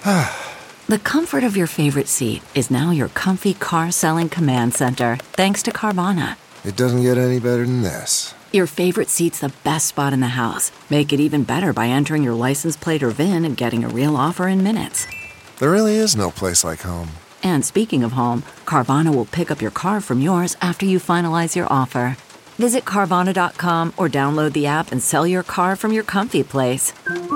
The comfort of your favorite seat is now your comfy car selling command center, thanks to Carvana. It doesn't get any better than this. Your favorite seat's the best spot in the house. Make it even better by entering your license plate or VIN and getting a real offer in minutes. There really is no place like home. And speaking of home, Carvana will pick up your car from yours after you finalize your offer. Visit Carvana.com or download the app and sell your car from your comfy place.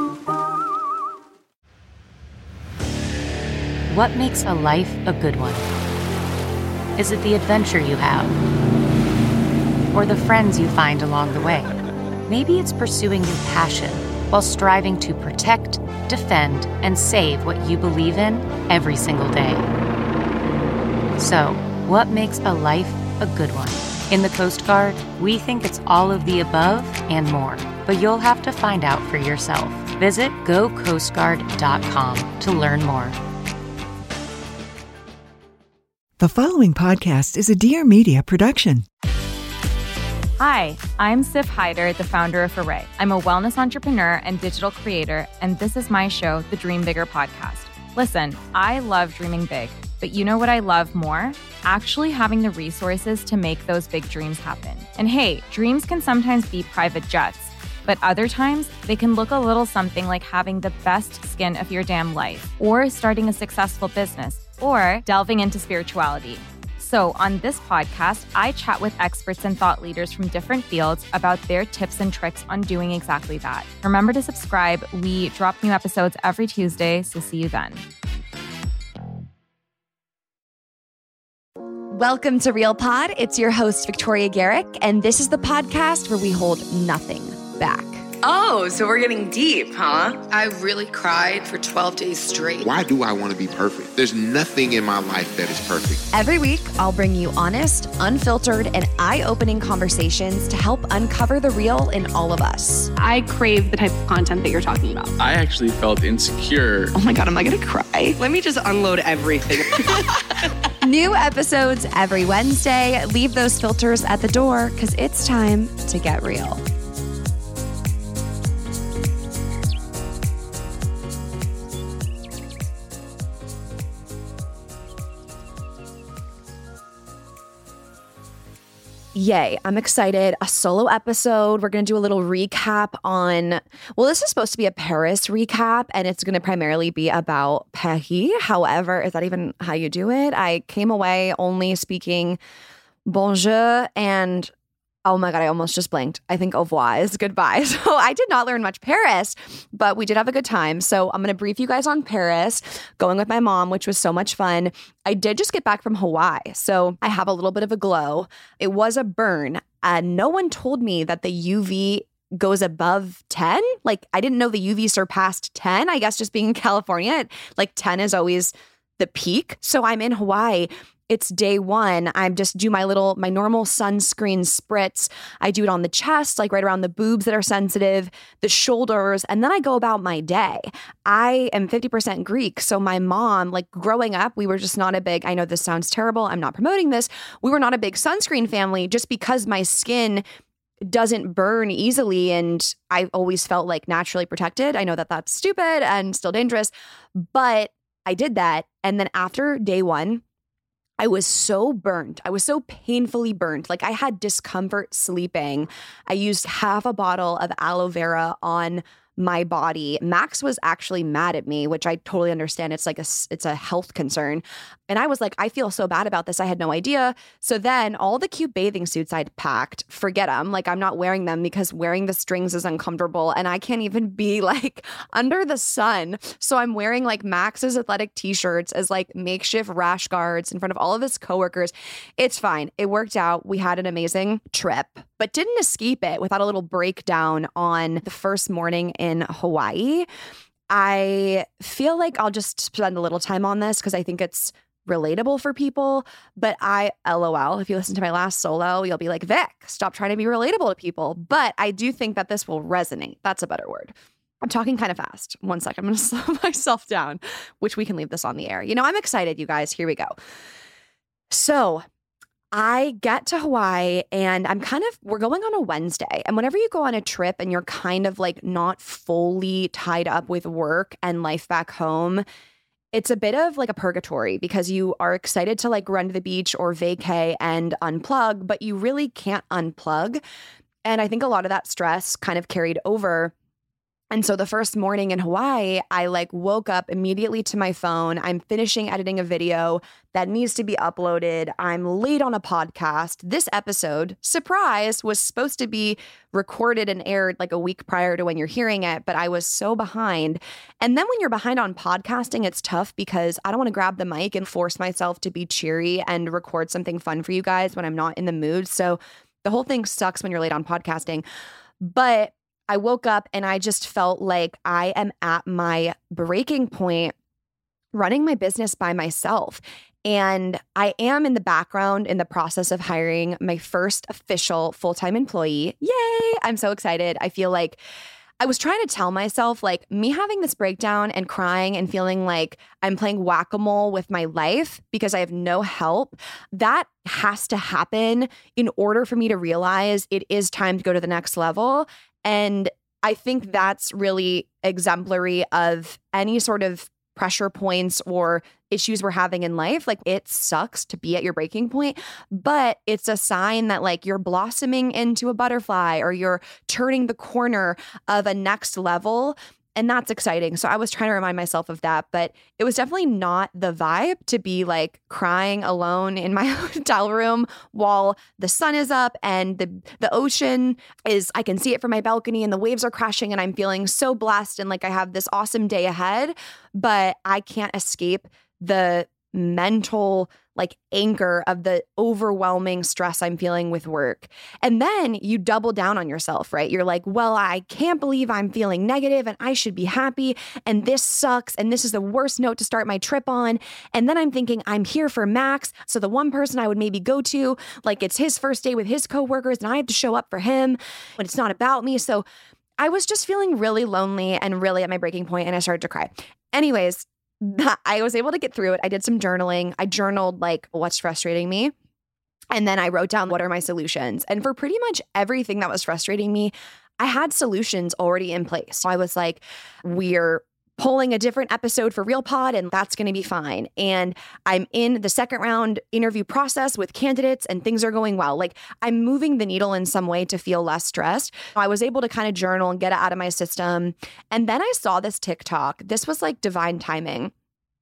What makes a life a good one? Is it the adventure you have? Or the friends you find along the way? Maybe it's pursuing your passion while striving to protect, defend, and save what you believe in every single day. So, what makes a life a good one? In the Coast Guard, we think it's all of the above and more, but you'll have to find out for yourself. Visit gocoastguard.com to learn more. The following podcast is a Dear Media production. Hi, I'm Sif Hyder, the founder of Array. I'm a wellness entrepreneur and digital creator, and this is my show, the Dream Bigger podcast. Listen, I love dreaming big, but you know what I love more? Actually having the resources to make those big dreams happen. And hey, dreams can sometimes be private jets, but other times they can look a little something like having the best skin of your damn life, or starting a successful business, or delving into spirituality. So on this podcast, I chat with experts and thought leaders from different fields about their tips and tricks on doing exactly that. Remember to subscribe. We drop new episodes every Tuesday, so see you then. Welcome to Real Pod. It's your host, Victoria Garrick, and this is the podcast where we hold nothing back. Oh, so we're getting deep, huh? I really cried for 12 days straight. Why do I want to be perfect? There's nothing in my life that is perfect. Every week, I'll bring you honest, unfiltered, and eye-opening conversations to help uncover the real in all of us. I crave the type of content that you're talking about. I actually felt insecure. Oh my God, am I going to cry? Let me just unload everything. New episodes every Wednesday. Leave those filters at the door because it's time to get real. Yay, I'm excited. A solo episode. We're going to do a little recap on, well, this is supposed to be a Paris recap, and it's going to primarily be about Paris. However, is that even how you do it? I came away only speaking bonjour and, oh my God, I almost just blanked. I think au revoir is goodbye. So I did not learn much Paris, but we did have a good time. So I'm going to brief you guys on Paris, going with my mom, which was so much fun. I did just get back from Hawaii, so I have a little bit of a glow. It was a burn. No one told me that the UV goes above 10. Like, I didn't know the UV surpassed 10. I guess just being in California, like 10 is always the peak. So I'm in Hawaii. It's day one. I just do my normal sunscreen spritz. I do it on the chest, like right around the boobs that are sensitive, the shoulders, and then I go about my day. I am 50% Greek. So my mom, like growing up, we were just not a big, I know this sounds terrible, I'm not promoting this. We were not a big sunscreen family just because my skin doesn't burn easily and I always felt like naturally protected. I know that that's stupid and still dangerous, but I did that. And then after day one, I was so burned. I was so painfully burned. Like I had discomfort sleeping. I used half a bottle of aloe vera on my body. Max was actually mad at me, which I totally understand. It's like it's a health concern. And I was like, I feel so bad about this. I had no idea. So then all the cute bathing suits I'd packed, forget them. Like I'm not wearing them because wearing the strings is uncomfortable and I can't even be like under the sun. So I'm wearing like Max's athletic t-shirts as like makeshift rash guards in front of all of his coworkers. It's fine. It worked out. We had an amazing trip, but didn't escape it without a little breakdown on the first morning in Hawaii. I feel like I'll just spend a little time on this because I think it's relatable for people, but LOL, if you listen to my last solo, you'll be like, Vic, stop trying to be relatable to people. But I do think that this will resonate. That's a better word. I'm talking kind of fast. One sec, I'm going to slow myself down, which we can leave this on the air. You know, I'm excited, you guys. Here we go. So I get to Hawaii and we're going on a Wednesday. And whenever you go on a trip and you're kind of like not fully tied up with work and life back home, it's a bit of like a purgatory because you are excited to like run to the beach or vacay and unplug, but you really can't unplug. And I think a lot of that stress kind of carried over. And so the first morning in Hawaii, I like woke up immediately to my phone. I'm finishing editing a video that needs to be uploaded. I'm late on a podcast. This episode, surprise, was supposed to be recorded and aired like a week prior to when you're hearing it, but I was so behind. And then when you're behind on podcasting, it's tough because I don't want to grab the mic and force myself to be cheery and record something fun for you guys when I'm not in the mood. So the whole thing sucks when you're late on podcasting. But I woke up and I just felt like I am at my breaking point running my business by myself. And I am in the background in the process of hiring my first official full-time employee. Yay! I'm so excited. I feel like I was trying to tell myself, like, me having this breakdown and crying and feeling like I'm playing whack-a-mole with my life because I have no help, that has to happen in order for me to realize it is time to go to the next level. And I think that's really exemplary of any sort of pressure points or issues we're having in life. Like, it sucks to be at your breaking point, but it's a sign that like you're blossoming into a butterfly or you're turning the corner of a next level. And that's exciting. So I was trying to remind myself of that, but it was definitely not the vibe to be like crying alone in my hotel room while the sun is up and the ocean is, I can see it from my balcony and the waves are crashing and I'm feeling so blessed and like I have this awesome day ahead, but I can't escape the mental like anchor of the overwhelming stress I'm feeling with work. And then you double down on yourself, right? You're like, well, I can't believe I'm feeling negative and I should be happy. And this sucks. And this is the worst note to start my trip on. And then I'm thinking I'm here for Max. So the one person I would maybe go to, like it's his first day with his coworkers and I have to show up for him, but it's not about me. So I was just feeling really lonely and really at my breaking point and I started to cry. Anyways, I was able to get through it. I did some journaling. I journaled like what's frustrating me. And then I wrote down what are my solutions. And for pretty much everything that was frustrating me, I had solutions already in place. So I was like, we're pulling a different episode for Real Pod and that's going to be fine. And I'm in the second round interview process with candidates and things are going well. Like I'm moving the needle in some way to feel less stressed. I was able to kind of journal and get it out of my system. And then I saw this TikTok. This was like divine timing.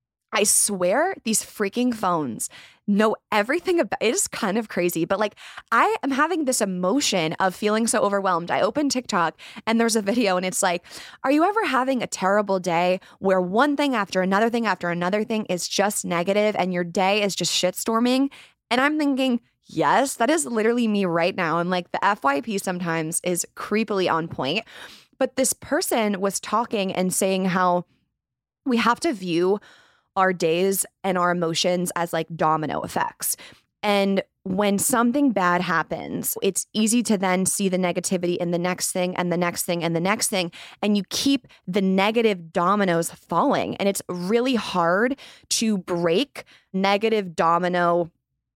I swear these freaking phones know everything about it. Is kind of crazy, but like I am having this emotion of feeling so overwhelmed. I open TikTok and there's a video and it's like, are you ever having a terrible day where one thing after another thing after another thing is just negative and your day is just shitstorming? And I'm thinking, yes, that is literally me right now. And like the FYP sometimes is creepily on point. But this person was talking and saying how we have to view our days and our emotions as like domino effects. And when something bad happens, it's easy to then see the negativity in the next thing and the next thing and the next thing. And you keep the negative dominoes falling. And it's really hard to break negative domino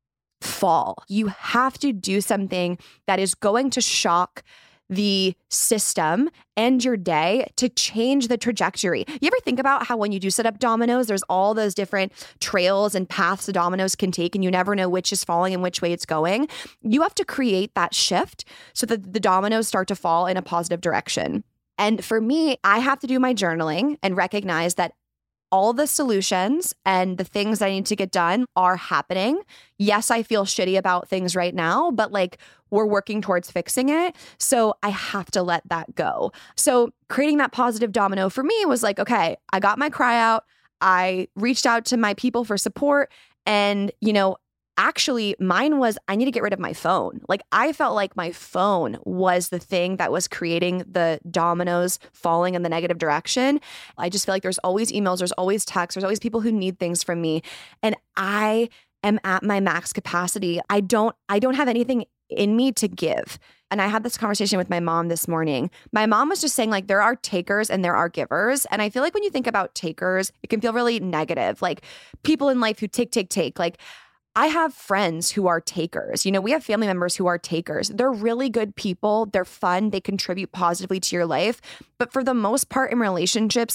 fall. You have to do something that is going to shock the system and your day to change the trajectory. You ever think about how when you do set up dominoes, there's all those different trails and paths the dominoes can take and you never know which is falling and which way it's going? You have to create that shift so that the dominoes start to fall in a positive direction. And for me, I have to do my journaling and recognize that all the solutions and the things that I need to get done are happening. Yes, I feel shitty about things right now, but like we're working towards fixing it. So I have to let that go. So creating that positive domino for me was like, okay, I got my cry out. I reached out to my people for support. And, you know, actually mine was, I need to get rid of my phone. Like I felt like my phone was the thing that was creating the dominoes falling in the negative direction. I just feel like there's always emails, there's always texts, there's always people who need things from me. And I am at my max capacity. I don't have anything in me to give. And I had this conversation with my mom this morning. My mom was just saying like, there are takers and there are givers. And I feel like when you think about takers, it can feel really negative. Like people in life who take. Like I have friends who are takers. You know, we have family members who are takers. They're really good people. They're fun. They contribute positively to your life. But for the most part in relationships,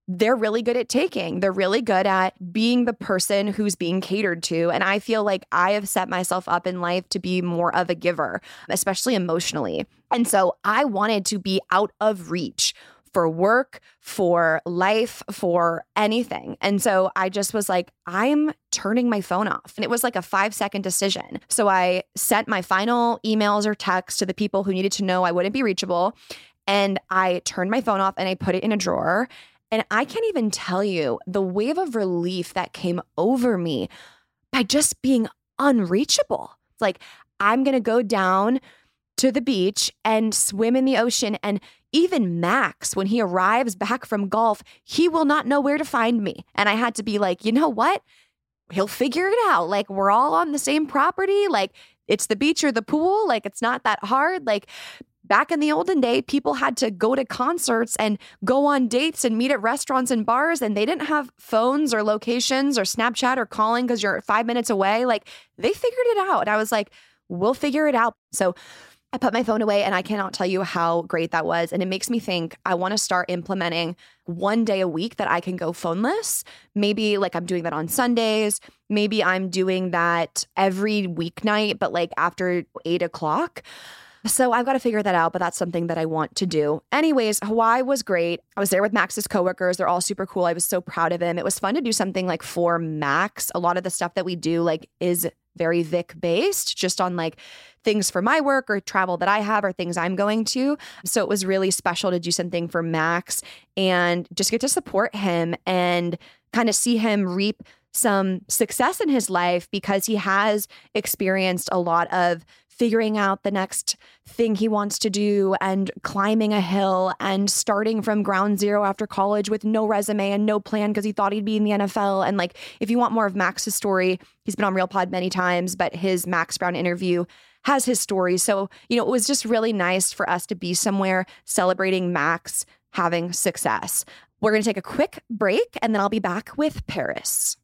they're really good at taking. They're really good at being the person who's being catered to. And I feel like I have set myself up in life to be more of a giver, especially emotionally. And so I wanted to be out of reach for work, for life, for anything. And so I just was like, I'm turning my phone off. And it was like a 5-second decision. So I sent my final emails or texts to the people who needed to know I wouldn't be reachable. And I turned my phone off and I put it in a drawer. And I can't even tell you the wave of relief that came over me by just being unreachable. It's like, I'm going to go down to the beach and swim in the ocean. And even Max, when he arrives back from golf, he will not know where to find me. And I had to be like, you know what? He'll figure it out. Like, we're all on the same property. Like, it's the beach or the pool. Like, it's not that hard. Like, back in the olden day, people had to go to concerts and go on dates and meet at restaurants and bars, and they didn't have phones or locations or Snapchat or calling because you're 5 minutes away. Like, they figured it out. And I was like, we'll figure it out. So I put my phone away, and I cannot tell you how great that was. And it makes me think I want to start implementing one day a week that I can go phoneless. Maybe like I'm doing that on Sundays. Maybe I'm doing that every weeknight, but like after 8 o'clock. So I've got to figure that out, but that's something that I want to do. Anyways, Hawaii was great. I was there with Max's coworkers. They're all super cool. I was so proud of him. It was fun to do something like for Max. A lot of the stuff that we do like is very Vic based, just on like things for my work or travel that I have or things I'm going to. So it was really special to do something for Max and just get to support him and kind of see him reap some success in his life, because he has experienced a lot of figuring out the next thing he wants to do and climbing a hill and starting from ground zero after college with no resume and no plan because he thought he'd be in the NFL. And like, if you want more of Max's story, he's been on Real Pod many times, but his Max Brown interview has his story. So, you know, it was just really nice for us to be somewhere celebrating Max having success. We're going to take a quick break and then I'll be back with Paris.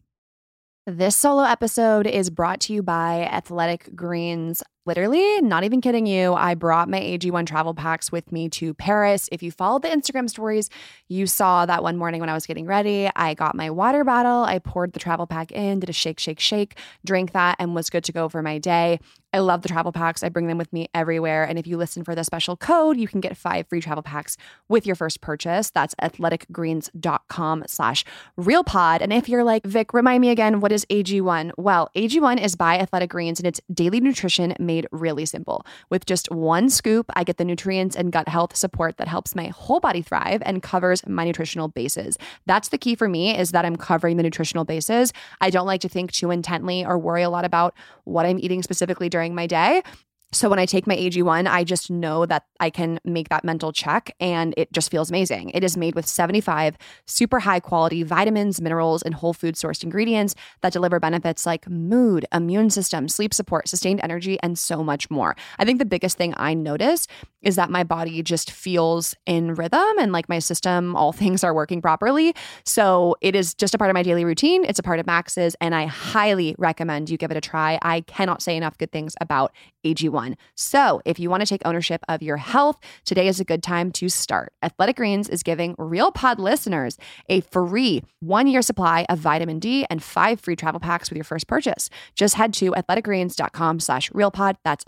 This solo episode is brought to you by Athletic Greens. Literally, not even kidding you, I brought my AG1 travel packs with me to Paris. If you followed the Instagram stories, you saw that one morning when I was getting ready, I got my water bottle, I poured the travel pack in, did a shake, shake, shake, drank that, and was good to go for my day. I love the travel packs. I bring them with me everywhere. And if you listen for the special code, you can get 5 free travel packs with your first purchase. That's athleticgreens.com/realpod. And if you're like, Vic, remind me again, what is AG1? Well, AG1 is by Athletic Greens and it's daily nutrition made really simple. With just 1 scoop, I get the nutrients and gut health support that helps my whole body thrive and covers my nutritional bases. That's the key for me, is that I'm covering the nutritional bases. I don't like to think too intently or worry a lot about what I'm eating specifically during my day. So when I take my AG1, I just know that I can make that mental check and it just feels amazing. It is made with 75 super high quality vitamins, minerals, and whole food sourced ingredients that deliver benefits like mood, immune system, sleep support, sustained energy, and so much more. I think the biggest thing I notice is that my body just feels in rhythm and like my system, all things are working properly. So it is just a part of my daily routine. It's a part of Max's, and I highly recommend you give it a try. I cannot say enough good things about AG1. So if you want to take ownership of your health, today is a good time to start. Athletic Greens is giving Real Pod listeners a free 1-year supply of vitamin D and 5 free travel packs with your first purchase. Just head to athleticgreens.com/realpod. That's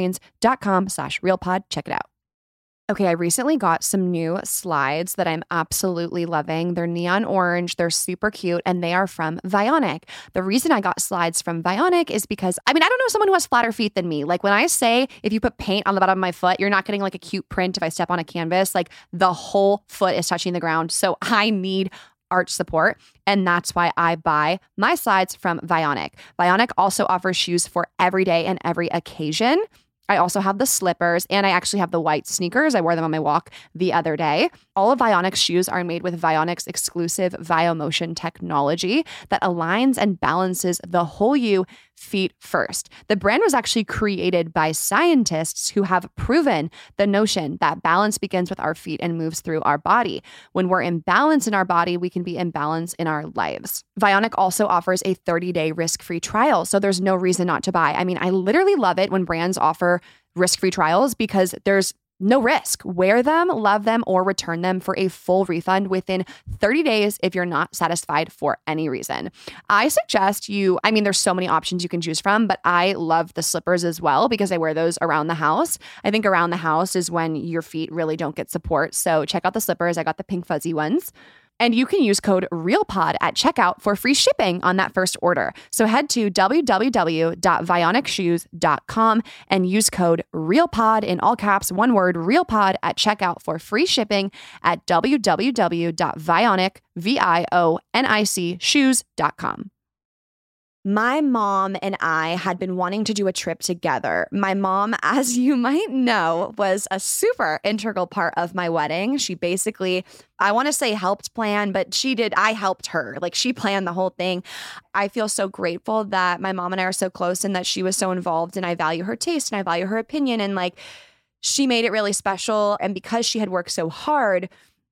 athleticgreens.com/realpod. Check it out. Okay, I recently got some new slides that I'm absolutely loving. They're neon orange, they're super cute, and they are from Vionic. The reason I got slides from Vionic is because, I don't know someone who has flatter feet than me. Like when I say, if you put paint on the bottom of my foot, you're not getting like a cute print if I step on a canvas. Like the whole foot is touching the ground. So I need arch support. And that's why I buy my slides from Vionic. Vionic also offers shoes for every day and every occasion. I also have the slippers, and I actually have the white sneakers. I wore them on my walk the other day. All of Vionic's shoes are made with Vionic's exclusive VioMotion technology that aligns and balances the whole you feet first. The brand was actually created by scientists who have proven the notion that balance begins with our feet and moves through our body. When we're in balance in our body, we can be in balance in our lives. Vionic also offers a 30-day risk-free trial, so there's no reason not to buy. I literally love it when brands offer risk-free trials because there's No risk. Wear them, love them, or return them for a full refund within 30 days if you're not satisfied for any reason. I suggest there's so many options you can choose from, but I love the slippers as well because I wear those around the house. I think around the house is when your feet really don't get support. So check out the slippers. I got the pink fuzzy ones. And you can use code REALPOD at checkout for free shipping on that first order. So head to www.vionicshoes.com and use code REALPOD in all caps, one word, REALPOD at checkout for free shipping at www.vionicshoes.com. My mom and I had been wanting to do a trip together. My mom, as you might know, was a super integral part of my wedding. She basically, I want to say helped plan, but I helped her. Like she planned the whole thing. I feel so grateful that my mom and I are so close and that she was so involved, and I value her taste and I value her opinion, and like she made it really special. And because she had worked so hard,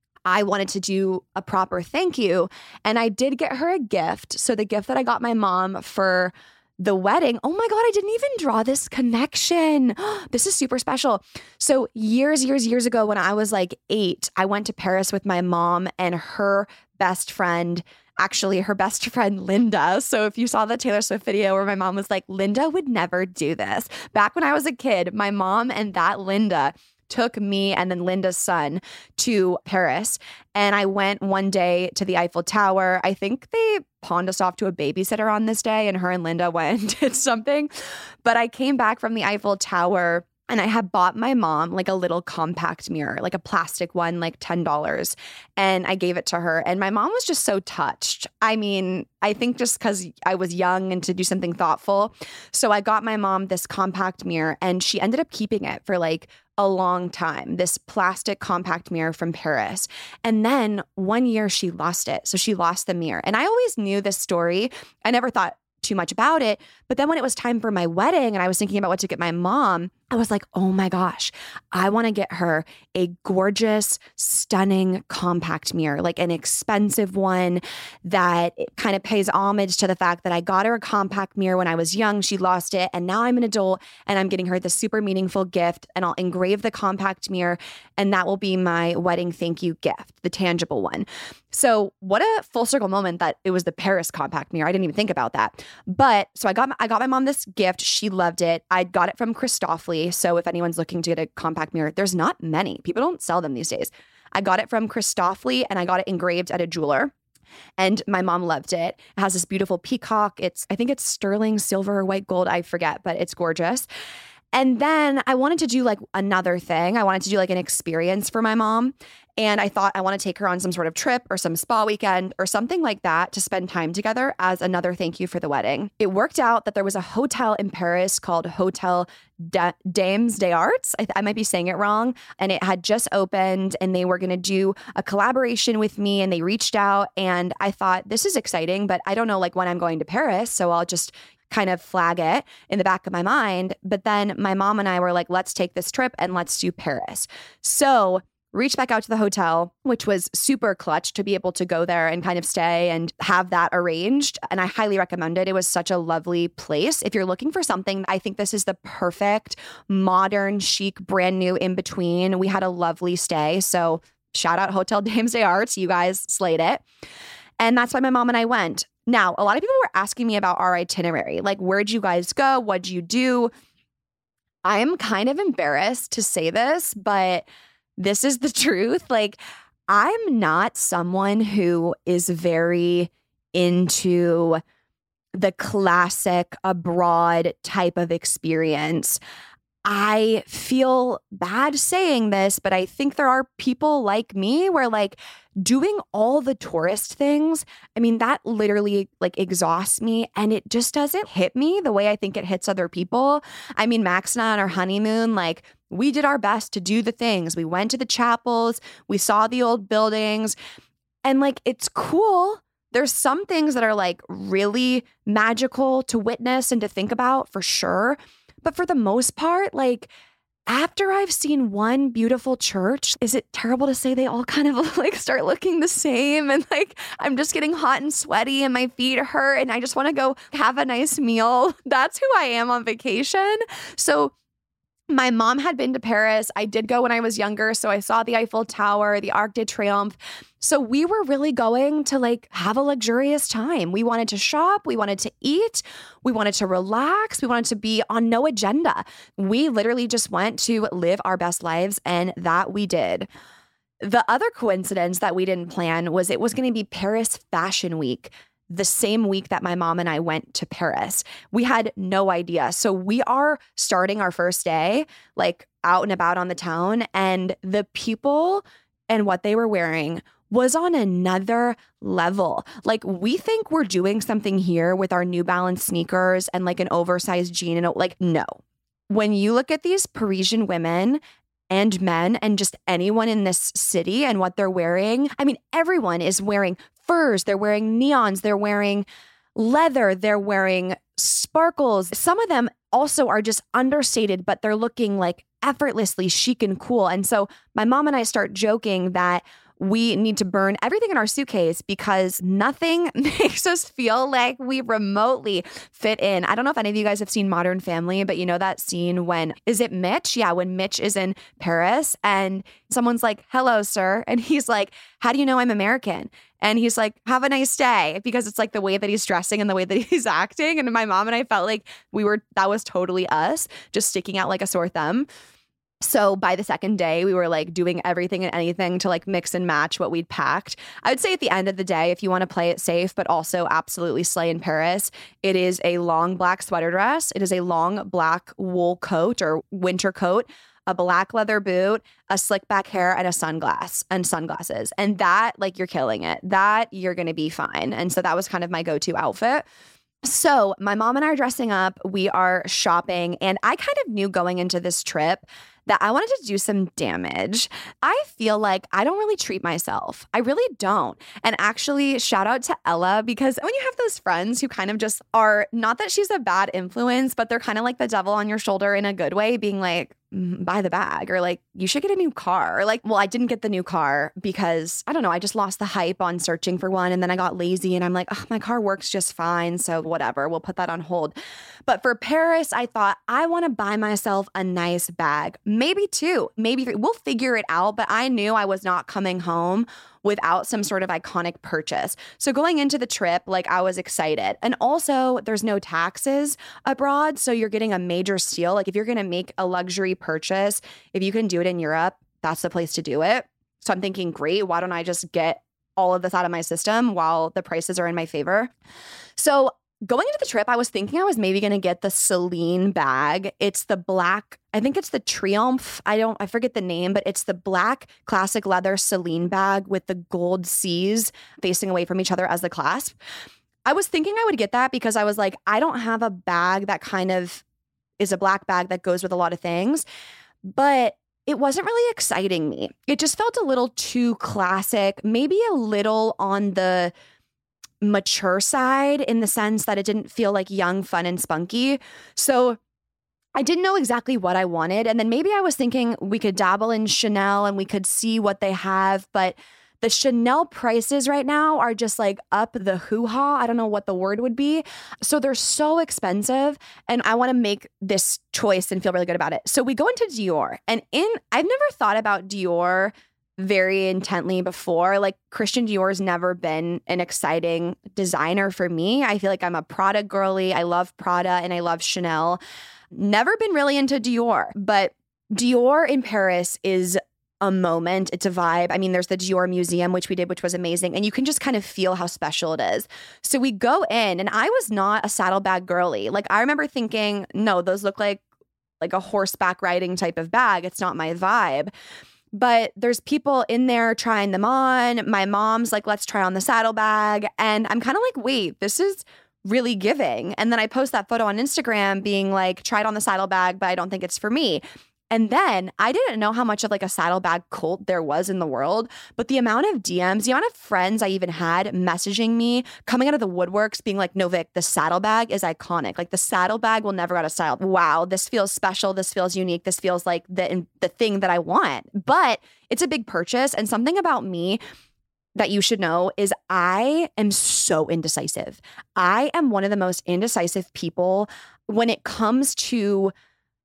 I wanted to do a proper thank you. And I did get her a gift. So the gift that I got my mom for the wedding, oh my God, I didn't even draw this connection. This is super special. So years ago when I was like 8, I went to Paris with my mom and her best friend, actually her best friend, Linda. So if you saw the Taylor Swift video where my mom was like, Linda would never do this. Back when I was a kid, my mom and that Linda took me and then Linda's son to Paris. And I went one day to the Eiffel Tower. I think they pawned us off to a babysitter on this day, and her and Linda went and did something. But I came back from the Eiffel Tower and I had bought my mom like a little compact mirror, like a plastic one, like $10. And I gave it to her. And my mom was just so touched. I mean, I think just because I was young and to do something thoughtful. So I got my mom this compact mirror, and she ended up keeping it for like a long time, this plastic compact mirror from Paris. And then one year she lost it. So she lost the mirror. And I always knew this story. I never thought too much about it. But then when it was time for my wedding and I was thinking about what to get my mom, I was like, oh my gosh, I want to get her a gorgeous, stunning compact mirror, like an expensive one that kind of pays homage to the fact that I got her a compact mirror when I was young. She lost it. And now I'm an adult and I'm getting her this super meaningful gift, and I'll engrave the compact mirror. And that will be my wedding thank you gift, the tangible one. So what a full circle moment that it was the Paris compact mirror. I didn't even think about that. But so I got my mom this gift. She loved it. I got it from Christofle. So if anyone's looking to get a compact mirror, there's not many. People don't sell them these days. I got it from Christofle and I got it engraved at a jeweler. And my mom loved it. It has this beautiful peacock. I think it's sterling silver or white gold. I forget, but it's gorgeous. And then I wanted to do like another thing. I wanted to do like an experience for my mom. And I thought I want to take her on some sort of trip or some spa weekend or something like that to spend time together as another thank you for the wedding. It worked out that there was a hotel in Paris called Hotel Dames des Arts. I might be saying it wrong. And it had just opened and they were going to do a collaboration with me, and they reached out, and I thought, this is exciting, but I don't know like when I'm going to Paris. So I'll just kind of flag it in the back of my mind. But then my mom and I were like, let's take this trip and let's do Paris. So reached back out to the hotel, which was super clutch to be able to go there and kind of stay and have that arranged. And I highly recommend it. It was such a lovely place. If you're looking for something, I think this is the perfect modern, chic, brand new in between. We had a lovely stay. So shout out Hotel Dames des Arts. You guys slayed it. And that's why my mom and I went. Now, a lot of people were asking me about our itinerary. Like, where'd you guys go? What'd you do? I'm kind of embarrassed to say this, but this is the truth. Like, I'm not someone who is very into the classic abroad type of experience. I feel bad saying this, but I think there are people like me where like doing all the tourist things, I mean, that literally like exhausts me, and it just doesn't hit me the way I think it hits other people. I mean, Max and I on our honeymoon, like we did our best to do the things. We went to the chapels, we saw the old buildings, and like it's cool. There's some things that are like really magical to witness and to think about for sure. But for the most part, like after I've seen one beautiful church, is it terrible to say they all kind of like start looking the same? And like, I'm just getting hot and sweaty and my feet hurt and I just want to go have a nice meal. That's who I am on vacation. So My mom had been to Paris. I did go when I was younger. So I saw the Eiffel Tower, the Arc de Triomphe. So we were really going to like have a luxurious time. We wanted to shop. We wanted to eat. We wanted to relax. We wanted to be on no agenda. We literally just went to live our best lives, and that we did. The other coincidence that we didn't plan was it was going to be Paris Fashion Week, the same week that my mom and I went to Paris. We had no idea. So we are starting our first day, like out and about on the town, and the people and what they were wearing was on another level. Like, we think we're doing something here with our New Balance sneakers and like an oversized jean, and like, no. When you look at these Parisian women and men and just anyone in this city and what they're wearing, I mean, everyone is wearing furs, they're wearing neons, they're wearing leather, they're wearing sparkles. Some of them also are just understated, but they're looking like effortlessly chic and cool. And so my mom and I start joking that we need to burn everything in our suitcase because nothing makes us feel like we remotely fit in. I don't know if any of you guys have seen Modern Family, but you know that scene when, is it Mitch? Yeah, when Mitch is in Paris and someone's like, hello, sir. And he's like, how do you know I'm American? And he's like, have a nice day, because it's like the way that he's dressing and the way that he's acting. And my mom and I felt like that was totally us, just sticking out like a sore thumb. So by the second day, we were like doing everything and anything to like mix and match what we'd packed. I would say at the end of the day, if you want to play it safe, but also absolutely slay in Paris, it is a long black sweater dress. It is a long black wool coat or winter coat, a black leather boot, a slick back hair, and sunglasses. And that, like, you're killing it. That you're going to be fine. And so that was kind of my go-to outfit. So my mom and I are dressing up. We are shopping. And I kind of knew going into this trip that I wanted to do some damage. I feel like I don't really treat myself. I really don't. And actually, shout out to Ella, because when you have those friends who kind of just are, not that she's a bad influence, but they're kind of like the devil on your shoulder in a good way, being like, buy the bag, or like, you should get a new car. Or like, well, I didn't get the new car because, I don't know, I just lost the hype on searching for one. And then I got lazy and I'm like, oh, my car works just fine. So whatever, we'll put that on hold. But for Paris, I thought I want to buy myself a nice bag. Maybe two, maybe three. We'll figure it out. But I knew I was not coming home without some sort of iconic purchase. So going into the trip, like, I was excited. And also there's no taxes abroad. So you're getting a major steal. Like, if you're going to make a luxury purchase, if you can do it in Europe, that's the place to do it. So I'm thinking, great, why don't I just get all of this out of my system while the prices are in my favor? So going into the trip, I was thinking I was maybe going to get the Celine bag. It's the black, I think it's the Triomphe. I forget the name, but it's the black classic leather Celine bag with the gold C's facing away from each other as the clasp. I was thinking I would get that because I was like, I don't have a bag that kind of is a black bag that goes with a lot of things, but it wasn't really exciting me. It just felt a little too classic, maybe a little on the mature side in the sense that it didn't feel like young, fun, and spunky. So I didn't know exactly what I wanted. And then maybe I was thinking we could dabble in Chanel and we could see what they have. But the Chanel prices right now are just like up the hoo-ha. I don't know what the word would be. So they're so expensive. And I want to make this choice and feel really good about it. So we go into Dior. And I've never thought about Dior very intently before. Like, Christian Dior's never been an exciting designer for me. I feel like I'm a Prada girly. I love Prada and I love Chanel. Never been really into Dior, but Dior in Paris is a moment. It's a vibe. I mean, there's the Dior Museum, which we did, which was amazing. And you can just kind of feel how special it is. So we go in and I was not a saddlebag girly. Like, I remember thinking, no, those look like a horseback riding type of bag. It's not my vibe. But there's people in there trying them on. My mom's like, let's try on the saddlebag. And I'm kind of like, wait, this is really giving. And then I post that photo on Instagram being like, tried on the saddlebag, but I don't think it's for me. And then I didn't know how much of like a saddlebag cult there was in the world, but the amount of DMs, the amount of friends I even had messaging me, coming out of the woodworks being like, no, Vic, the saddlebag is iconic. Like, the saddlebag will never go out of style. Wow, this feels special. This feels unique. This feels like the thing that I want. But it's a big purchase. And something about me that you should know is I am so indecisive. I am one of the most indecisive people when it comes to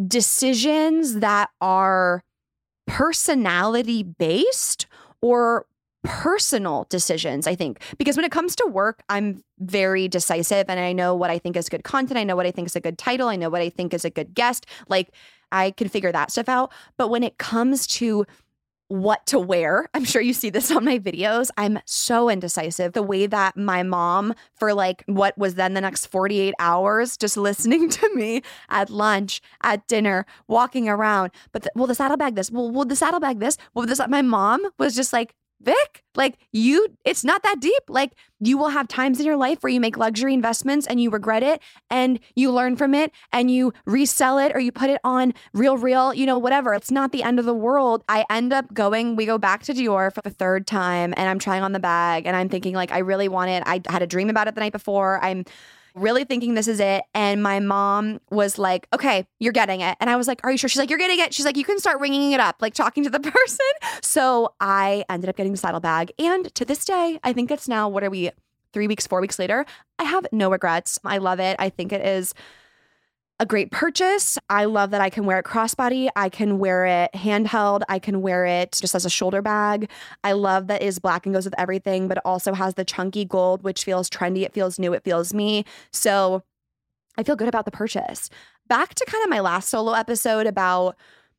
decisions that are personality based or personal decisions, I think. Because when it comes to work, I'm very decisive and I know what I think is good content. I know what I think is a good title. I know what I think is a good guest. Like I can figure that stuff out. But when it comes to what to wear, I'm sure you see this on my videos, I'm so indecisive. The way that my mom, for like what was then the next 48 hours, just listening to me at lunch, at dinner, walking around, but will the saddlebag this? Will the saddlebag this? Will this? My mom was just like, Vic, like it's not that deep. Like you will have times in your life where you make luxury investments and you regret it and you learn from it and you resell it or you put it on Real, you know, whatever. It's not the end of the world. I end up we go back to Dior for the third time and I'm trying on the bag and I'm thinking like, I really want it. I had a dream about it the night before. I'm really thinking this is it. And my mom was like, okay, you're getting it. And I was like, are you sure? She's like, you're getting it. She's like, you can start ringing it up, like talking to the person. So I ended up getting the saddlebag. And to this day, I think it's now, 4 weeks later, I have no regrets. I love it. I think it is a great purchase. I love that I can wear it crossbody. I can wear it handheld. I can wear it just as a shoulder bag. I love that it is black and goes with everything, but it also has the chunky gold, which feels trendy. It feels new. It feels me. So I feel good about the purchase. Back to kind of my last solo episode about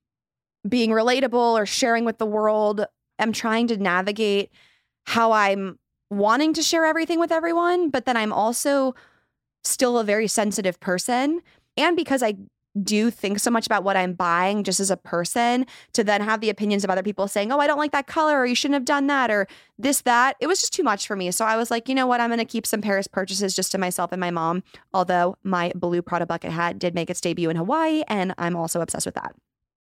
being relatable or sharing with the world. I'm trying to navigate how I'm wanting to share everything with everyone, but then I'm also still a very sensitive person. And because I do think so much about what I'm buying just as a person, to then have the opinions of other people saying, oh, I don't like that color, or you shouldn't have done that, or this, that, it was just too much for me. So I was like, you know what? I'm going to keep some Paris purchases just to myself and my mom. Although my blue Prada bucket hat did make its debut in Hawaii, and I'm also obsessed with that.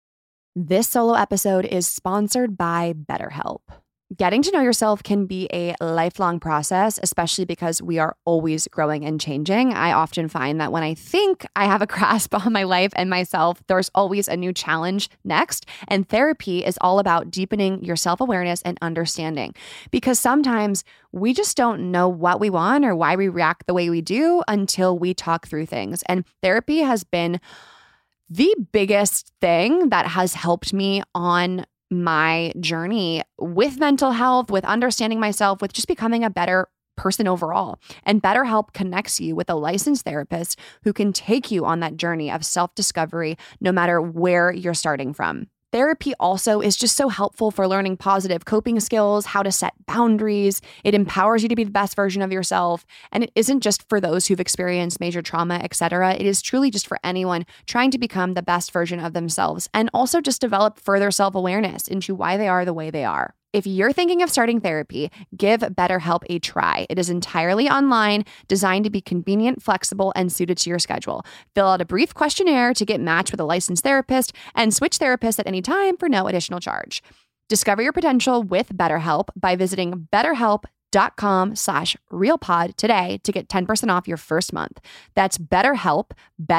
This solo episode is sponsored by BetterHelp. Getting to know yourself can be a lifelong process, especially because we are always growing and changing. I often find that when I think I have a grasp on my life and myself, there's always a new challenge next. And therapy is all about deepening your self-awareness and understanding. Because sometimes we just don't know what we want or why we react the way we do until we talk through things. And therapy has been the biggest thing that has helped me on my journey with mental health, with understanding myself, with just becoming a better person overall. And BetterHelp connects you with a licensed therapist who can take you on that journey of self-discovery no matter where you're starting from. Therapy also is just so helpful for learning positive coping skills, how to set boundaries. It empowers you to be the best version of yourself. And it isn't just for those who've experienced major trauma, etc. It is truly just for anyone trying to become the best version of themselves and also just develop further self-awareness into why they are the way they are. If you're thinking of starting therapy, give BetterHelp a try. It is entirely online, designed to be convenient, flexible, and suited to your schedule. Fill out a brief questionnaire to get matched with a licensed therapist and switch therapists at any time for no additional charge. Discover your potential with BetterHelp by visiting BetterHelp.com/RealPod today to get 10% off your first month. That's BetterHelp,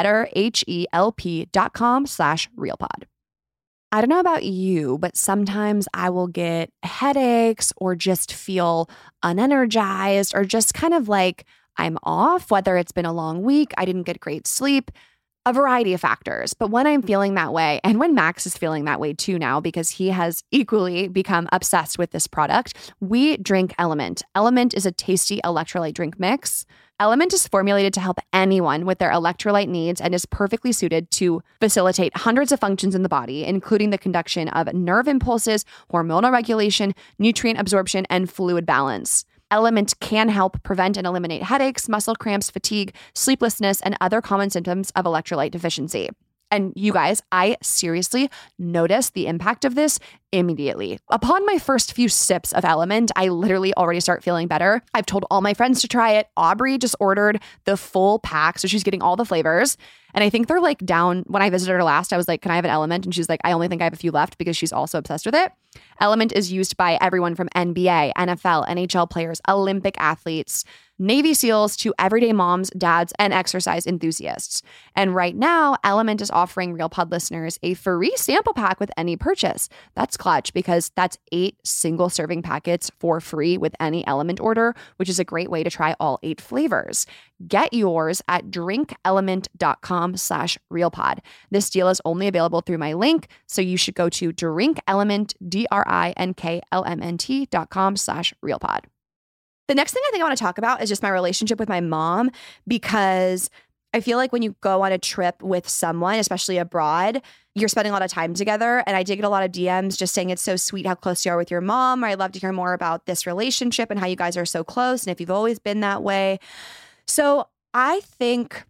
BetterHelp.com/RealPod. I don't know about you, but sometimes I will get headaches or just feel unenergized or just kind of like I'm off, whether it's been a long week, I didn't get great sleep, a variety of factors. But when I'm feeling that way, and when Max is feeling that way too now, because he has equally become obsessed with this product, we drink Element. Element is a tasty electrolyte drink mix. Element is formulated to help anyone with their electrolyte needs and is perfectly suited to facilitate hundreds of functions in the body, including the conduction of nerve impulses, hormonal regulation, nutrient absorption, and fluid balance. Element can help prevent and eliminate headaches, muscle cramps, fatigue, sleeplessness, and other common symptoms of electrolyte deficiency. And you guys, I seriously noticed the impact of this immediately. Upon my first few sips of Element, I literally already start feeling better. I've told all my friends to try it. Aubrey just ordered the full pack, so she's getting all the flavors. And I think they're like down. When I visited her last, I was like, can I have an Element? And she's like, I only think I have a few left because she's also obsessed with it. Element is used by everyone from NBA, NFL, NHL players, Olympic athletes, Navy SEALs to everyday moms, dads, and exercise enthusiasts. And right now, Element is offering RealPod listeners a free sample pack with any purchase. That's clutch because that's 8 single serving packets for free with any Element order, which is a great way to try all 8 flavors. Get yours at drinkelement.com. drinkelement.com/realpod. This deal is only available through my link, so you should go to drinkelement, drinklmnt.com/realpod. The next thing I think I want to talk about is just my relationship with my mom, because I feel like when you go on a trip with someone, especially abroad, you're spending a lot of time together. And I did get a lot of DMs just saying it's so sweet how close you are with your mom, or I'd love to hear more about this relationship and how you guys are so close and if you've always been that way. So I think,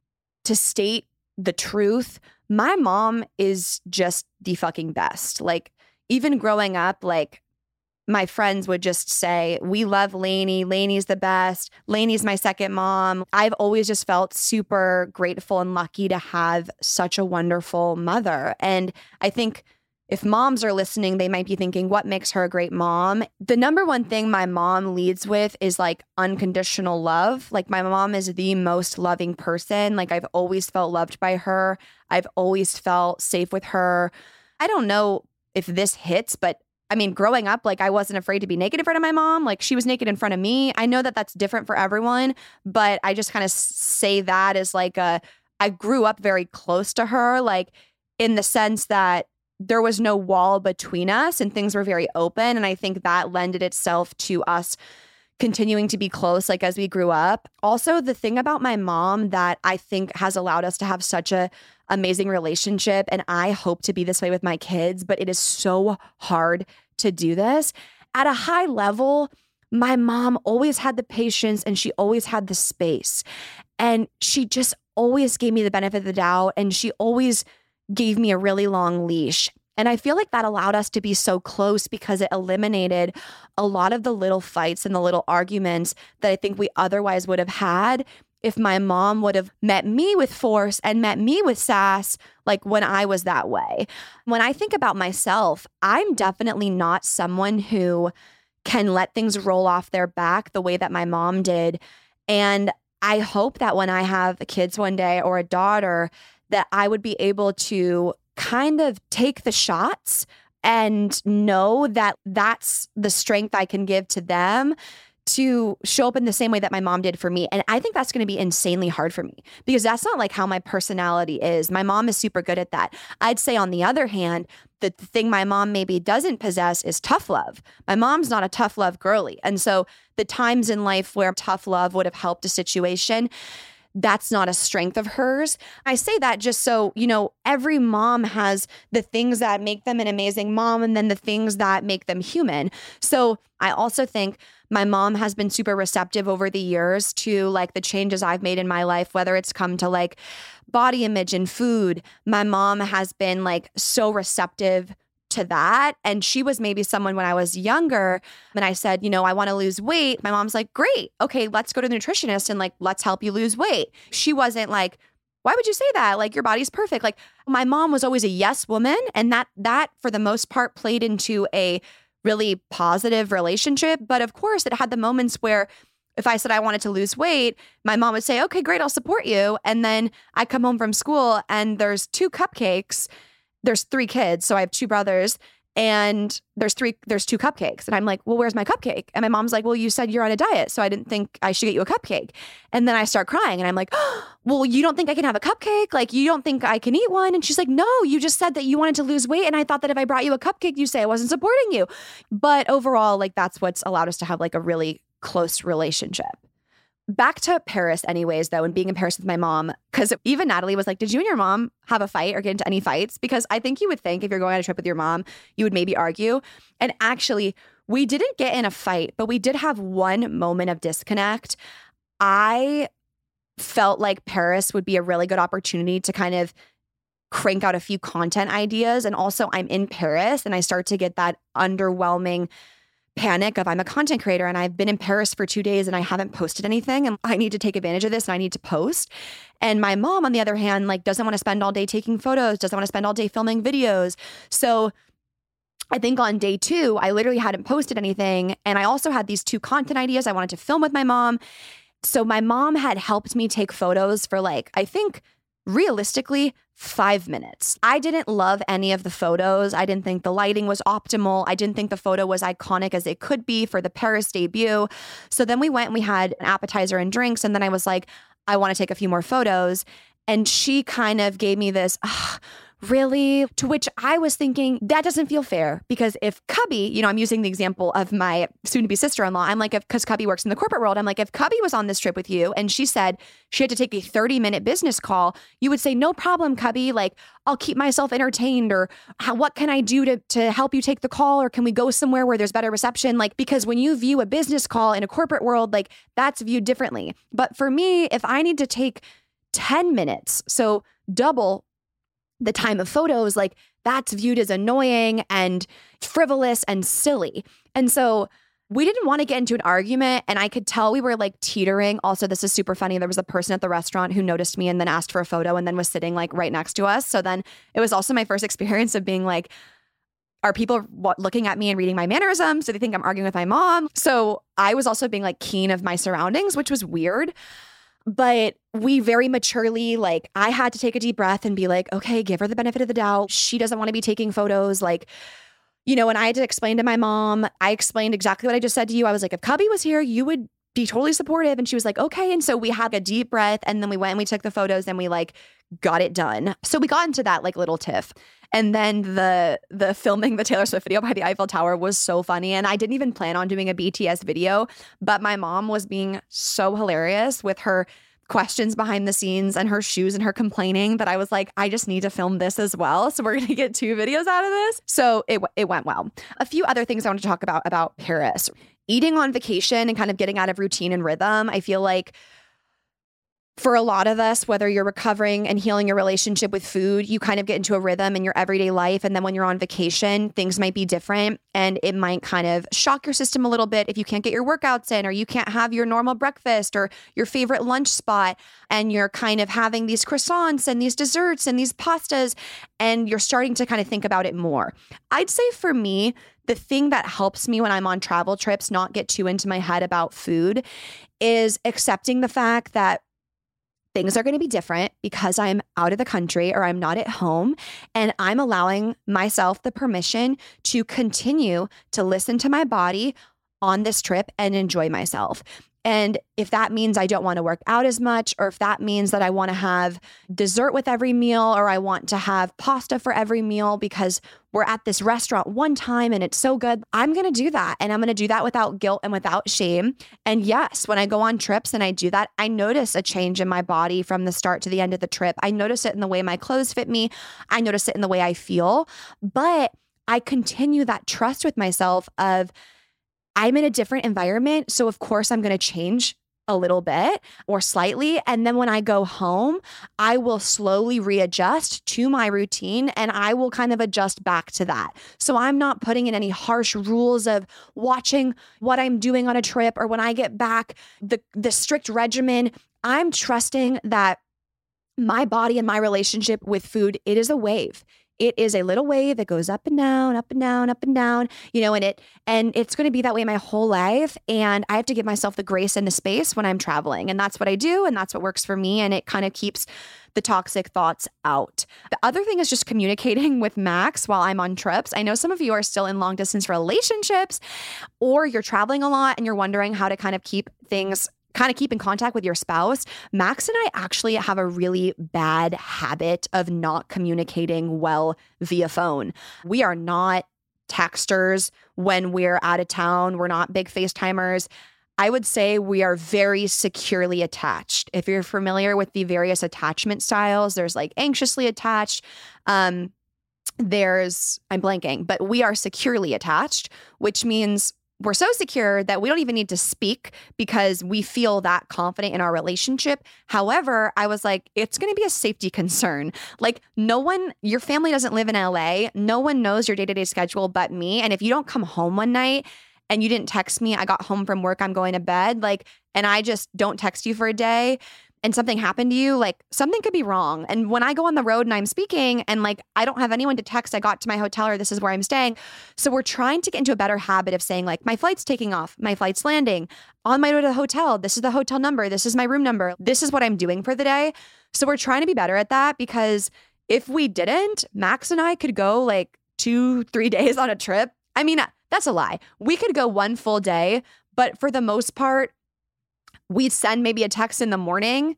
to state the truth, my mom is just the fucking best. Like, even growing up, like, my friends would just say, we love Lainey. Lainey's the best. Lainey's my second mom. I've always just felt super grateful and lucky to have such a wonderful mother. And I think if moms are listening, they might be thinking, what makes her a great mom? The number one thing my mom leads with is like unconditional love. Like, my mom is the most loving person. Like, I've always felt loved by her. I've always felt safe with her. I don't know if this hits, but I mean, growing up, like, I wasn't afraid to be naked in front of my mom. Like, she was naked in front of me. I know that that's different for everyone, but I just kind of say that as like I grew up very close to her, like, in the sense that there was no wall between us and things were very open. And I think that lended itself to us continuing to be close, like, as we grew up. Also, the thing about my mom that I think has allowed us to have such a amazing relationship, and I hope to be this way with my kids, but it is so hard to do this. At a high level, my mom always had the patience and she always had the space. And she just always gave me the benefit of the doubt, and she always gave me a really long leash. And I feel like that allowed us to be so close because it eliminated a lot of the little fights and the little arguments that I think we otherwise would have had if my mom would have met me with force and met me with sass, like, when I was that way. When I think about myself, I'm definitely not someone who can let things roll off their back the way that my mom did. And I hope that when I have kids one day, or a daughter, that I would be able to kind of take the shots and know that that's the strength I can give to them to show up in the same way that my mom did for me. And I think that's going to be insanely hard for me, because that's not like how my personality is. My mom is super good at that. I'd say, on the other hand, the thing my mom maybe doesn't possess is tough love. My mom's not a tough love girly. And so the times in life where tough love would have helped a situation, that's not a strength of hers. I say that just so, you know, every mom has the things that make them an amazing mom and then the things that make them human. So I also think my mom has been super receptive over the years to, like, the changes I've made in my life, whether it's come to like body image and food. My mom has been like so receptive to that. And she was maybe someone when I was younger, and I said, you know, I want to lose weight. My mom's like, great. Okay, let's go to the nutritionist and like, let's help you lose weight. She wasn't like, why would you say that? Like, your body's perfect. Like, my mom was always a yes woman. And that for the most part played into a really positive relationship. But of course, it had the moments where if I said I wanted to lose weight, my mom would say, okay, great, I'll support you. And then I come home from school and there's 2 cupcakes. There's 3 kids. So I have 2 brothers, and there's 2 cupcakes. And I'm like, well, where's my cupcake? And my mom's like, well, you said you're on a diet, so I didn't think I should get you a cupcake. And then I start crying and I'm like, oh, well, you don't think I can have a cupcake? Like, you don't think I can eat one? And she's like, no, you just said that you wanted to lose weight. And I thought that if I brought you a cupcake, you say I wasn't supporting you. But overall, like, that's what's allowed us to have like a really close relationship. Back to Paris anyways, though, and being in Paris with my mom, because even Natalie was like, did you and your mom have a fight or get into any fights? Because I think you would think if you're going on a trip with your mom, you would maybe argue. And actually, we didn't get in a fight, but we did have one moment of disconnect. I felt like Paris would be a really good opportunity to kind of crank out a few content ideas. And also, I'm in Paris and I start to get that underwhelming panic of, I'm a content creator and I've been in Paris for 2 days and I haven't posted anything, and I need to take advantage of this and I need to post. And my mom, on the other hand, like, doesn't want to spend all day taking photos, doesn't want to spend all day filming videos. So I think on day 2, I literally hadn't posted anything. And I also had these 2 content ideas I wanted to film with my mom. So my mom had helped me take photos for like, I think realistically, 5 minutes. I didn't love any of the photos. I didn't think the lighting was optimal. I didn't think the photo was iconic as it could be for the Paris debut. So then we went and we had an appetizer and drinks. And then I was like, I want to take a few more photos. And she kind of gave me this, really? To which I was thinking, that doesn't feel fair, because if Cubby, I'm using the example of my soon-to-be sister-in-law. I'm like, because Cubby works in the corporate world, I'm like, if Cubby was on this trip with you and she said she had to take a 30-minute business call, you would say, no problem, Cubby. Like, I'll keep myself entertained, or what can I do to help you take the call? Or can we go somewhere where there's better reception? Like, because when you view a business call in a corporate world, like that's viewed differently. But for me, if I need to take 10 minutes, so double the time of photos, like that's viewed as annoying and frivolous and silly. And so we didn't want to get into an argument, and I could tell we were like teetering. Also, this is super funny. There was a person at the restaurant who noticed me and then asked for a photo and then was sitting like right next to us. So then it was also my first experience of being like, are people looking at me and reading my mannerisms? Do they think I'm arguing with my mom? So I was also being like keen of my surroundings, which was weird. But we very maturely, like, I had to take a deep breath and be like, okay, give her the benefit of the doubt. She doesn't want to be taking photos. Like, and I had to explain to my mom. I explained exactly what I just said to you. I was like, if Cubby was here, you would be totally supportive. And she was like, okay. And so we had a deep breath, and then we went and we took the photos and we like got it done. So we got into that like little tiff. And then the filming the Taylor Swift video by the Eiffel Tower was so funny. And I didn't even plan on doing a BTS video, but my mom was being so hilarious with her questions behind the scenes and her shoes and her complaining that I was like, I just need to film this as well. So we're going to get 2 videos out of this. So it went well. A few other things I want to talk about Paris. Eating on vacation and kind of getting out of routine and rhythm. I feel like for a lot of us, whether you're recovering and healing your relationship with food, you kind of get into a rhythm in your everyday life. And then when you're on vacation, things might be different, and it might kind of shock your system a little bit if you can't get your workouts in, or you can't have your normal breakfast or your favorite lunch spot, and you're kind of having these croissants and these desserts and these pastas, and you're starting to kind of think about it more. I'd say for me, the thing that helps me when I'm on travel trips not get too into my head about food is accepting the fact that things are going to be different because I'm out of the country or I'm not at home, and I'm allowing myself the permission to continue to listen to my body on this trip and enjoy myself. And if that means I don't want to work out as much, or if that means that I want to have dessert with every meal, or I want to have pasta for every meal because we're at this restaurant one time and it's so good, I'm going to do that. And I'm going to do that without guilt and without shame. And yes, when I go on trips and I do that, I notice a change in my body from the start to the end of the trip. I notice it in the way my clothes fit me. I notice it in the way I feel. But I continue that trust with myself of, I'm in a different environment, so of course I'm going to change a little bit or slightly. And then when I go home, I will slowly readjust to my routine, and I will kind of adjust back to that. So I'm not putting in any harsh rules of watching what I'm doing on a trip, or when I get back, the strict regimen. I'm trusting that my body and my relationship with food, it is a wave. It is a little wave that goes up and down, up and down, up and down, and it's going to be that way my whole life. And I have to give myself the grace and the space when I'm traveling. And that's what I do. And that's what works for me. And it kind of keeps the toxic thoughts out. The other thing is just communicating with Max while I'm on trips. I know some of you are still in long distance relationships, or you're traveling a lot and you're wondering how to kind of keep in contact with your spouse. Max and I actually have a really bad habit of not communicating well via phone. We are not texters when we're out of town. We're not big FaceTimers. I would say we are very securely attached. If you're familiar with the various attachment styles, there's like anxiously attached. I'm blanking, but we are securely attached, which means we're so secure that we don't even need to speak because we feel that confident in our relationship. However, I was like, it's going to be a safety concern. Like, your family doesn't live in LA. No one knows your day-to-day schedule but me. And if you don't come home one night and you didn't text me, I got home from work, I'm going to bed, and I just don't text you for a day, and something happened to you, something could be wrong. And when I go on the road and I'm speaking and I don't have anyone to text, I got to my hotel or this is where I'm staying. So we're trying to get into a better habit of saying my flight's taking off, my flight's landing, on my way to the hotel, this is the hotel number, this is my room number, this is what I'm doing for the day. So we're trying to be better at that, because if we didn't, Max and I could go 2-3 days on a trip. I mean, that's a lie. We could go one full day, but for the most part, we'd send maybe a text in the morning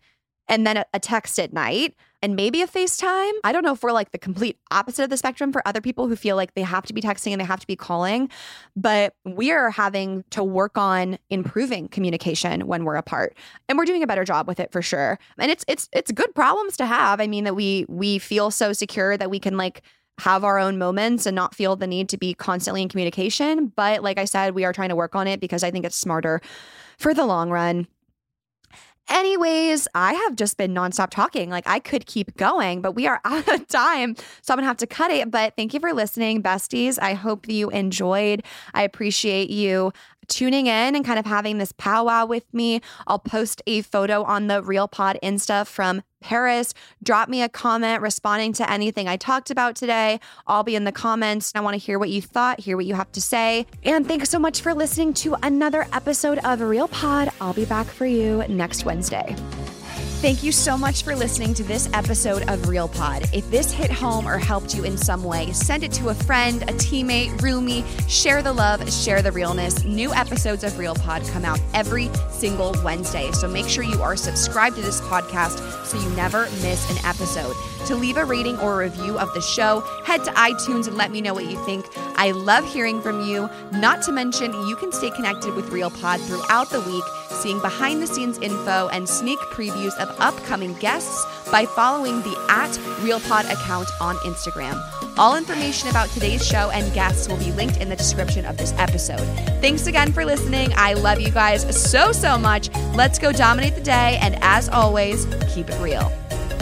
and then a text at night, and maybe a FaceTime. I don't know if we're like the complete opposite of the spectrum for other people who feel like they have to be texting and they have to be calling, but we're having to work on improving communication when we're apart, and we're doing a better job with it for sure. And it's good problems to have. I mean, that we feel so secure that we can like have our own moments and not feel the need to be constantly in communication. But like I said, we are trying to work on it because I think it's smarter for the long run. Anyways, I have just been nonstop talking. Like I could keep going, but we are out of time. So I'm gonna have to cut it. But thank you for listening, besties. I hope you enjoyed. I appreciate you tuning in and kind of having this powwow with me. I'll post a photo on the Real Pod Insta from Paris. Drop me a comment responding to anything I talked about today. I'll be in the comments. I want to hear what you thought, hear what you have to say. And thanks so much for listening to another episode of Real Pod. I'll be back for you next Wednesday. Thank you so much for listening to this episode of Real Pod. If this hit home or helped you in some way, send it to a friend, a teammate, roomie. Share the love, share the realness. New episodes of Real Pod come out every single Wednesday. So make sure you are subscribed to this podcast so you never miss an episode. To leave a rating or a review of the show, head to iTunes and let me know what you think. I love hearing from you. Not to mention, you can stay connected with Real Pod throughout the week, seeing behind the scenes info and sneak previews of upcoming guests by following the @RealPod account on Instagram. All information about today's show and guests will be linked in the description of this episode. Thanks again for listening. I love you guys so, so much. Let's go dominate the day. And as always, keep it real.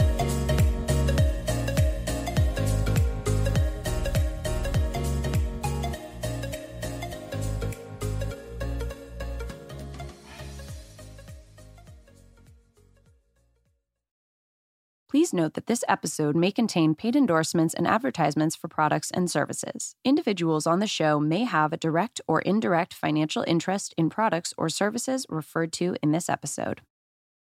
Please note that this episode may contain paid endorsements and advertisements for products and services. Individuals on the show may have a direct or indirect financial interest in products or services referred to in this episode.